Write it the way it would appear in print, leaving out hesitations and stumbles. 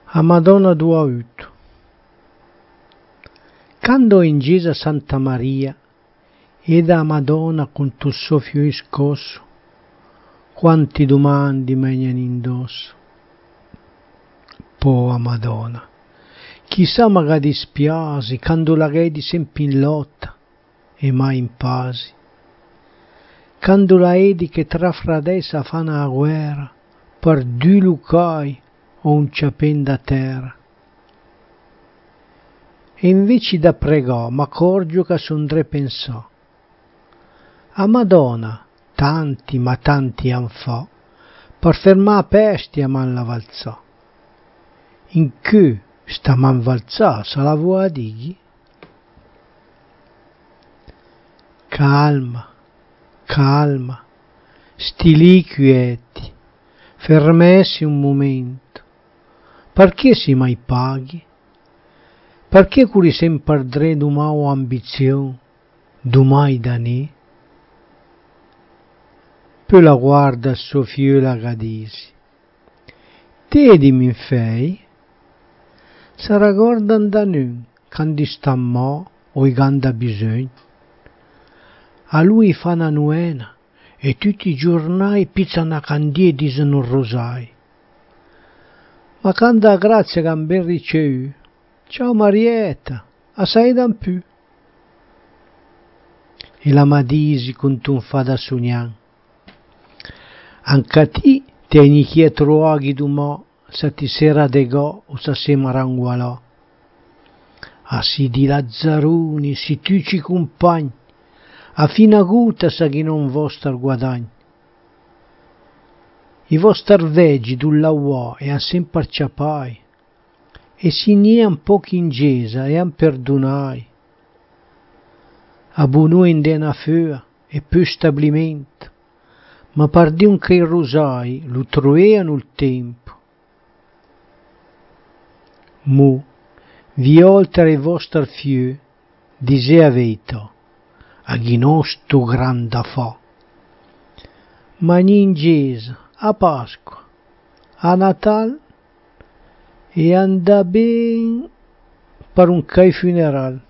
A Madonna do Auto. Quando in Gesa Santa Maria ed a Madonna con tu soffio iscosso, quanti domandi megnan indosso. Po a Madonna, chissà magari dispiasi, quando la vedi sempre in lotta e mai in pasi. Quando la vedi che tra fradessa fanno la guerra per due lucai o un ciapen da terra. E invece da pregò, m'accorgio che son tre pensò. A Madonna, tanti ma tanti an fa, per fermare la peste a man la valzò. In che sta man valzà, se la vuoi a dighi? Calma, calma, sti lì quieti, fermessi un momento. Perché si mai paghi? Perché curi sempre dre dumai ambizione, dumai da ne? Poi la guarda a suo figlio la gadisi. Te di min fei? Se ragordan da nun, quando sta mo o i ganda bisogno. A lui fa una nuena e tutti i giornai pizzano a candie e dicono un rosai. Ma quando a grazia che han ben ricevuto, ciao Marietta, assai dan più. E la madisi con tu fa da sognan. Anche a ti tieni chietro aghi dumò, se ti sera degò o se si marangualò. A si di Lazzaroni, si tu ci compagni, a fina guta sa chi non vostro guadagni. I vostri vegi dulla uò e han sempre ciapai, e si nian pochi in gesa e han perdonai. A buono in dena fea e più stabilimento, ma per di un che i rosai lo troveano il tempo. Mu, vi oltre i vostri fiu, disea verità, a chi non sto grande fa. Ma in gesa, a Pasqua, a Natal e anda ben per un cai funeral.